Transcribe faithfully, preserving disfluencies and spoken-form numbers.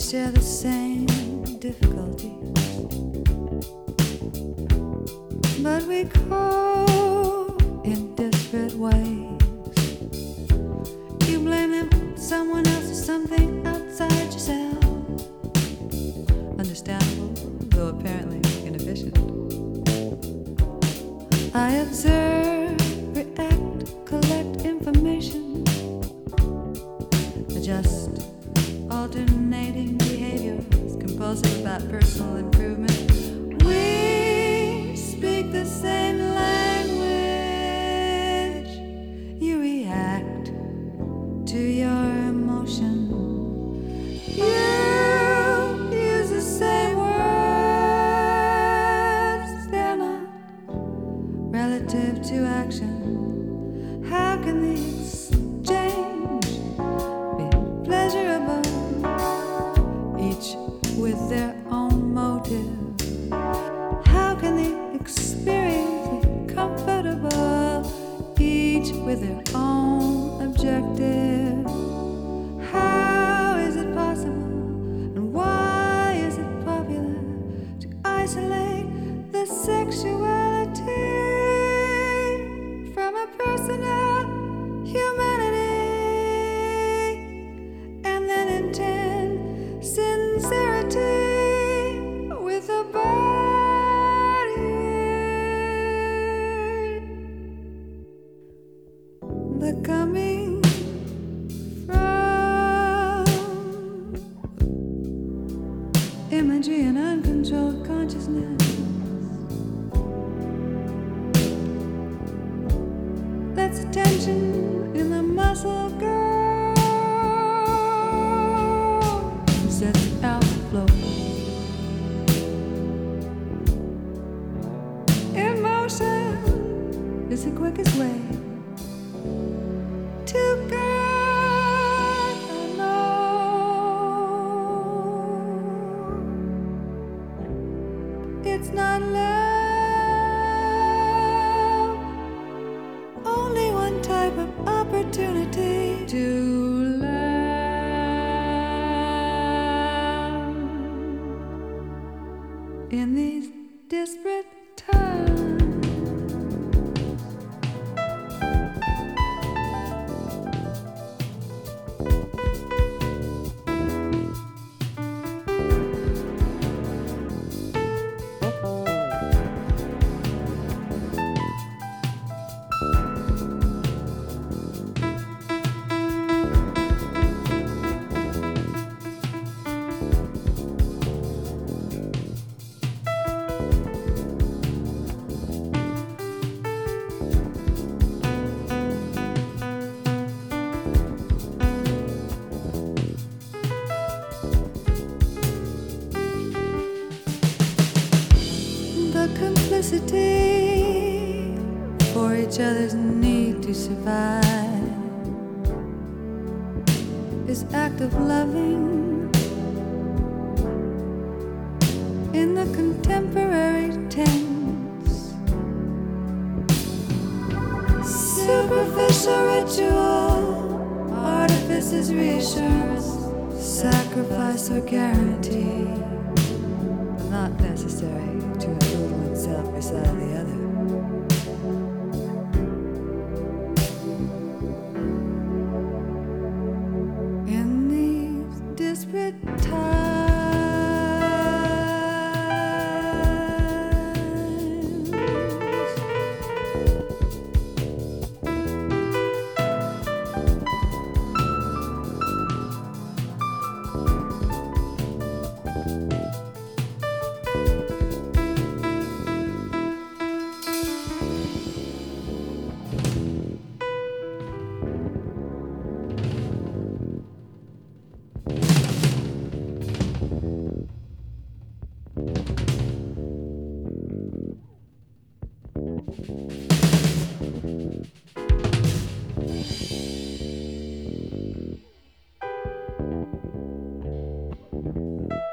share the same difficulties, but we go in disparate ways. You blame them on someone else or something outside yourself. Understandable, though apparently inefficient. I observe, react, collect information, adjust alternating behaviors, compulsive about personal improvement. We speak the same language. You react to your emotion. You use the same words. They're not relative to action. How can the exchange be pleasurable? Each with their own motive. How can the experience be comfortable? Each with their own objective. How is it possible? And why is it popular to isolate the sexuality from a personal humanity and then intend sincerity with a body? The coming from imagery and uncontrolled consciousness. That's attention in the muscle girl. Sets the outflow. Emotion is the quickest way to God alone. It's not love, only one type of opportunity to love in these disparate times. The complicity for each other's need to survive is act of loving in the contemporary tense. Superficial ritual, artifices, reassurance, sacrifice or guarantee, not necessary to include oneself beside the other. In these disparate times, Thank you.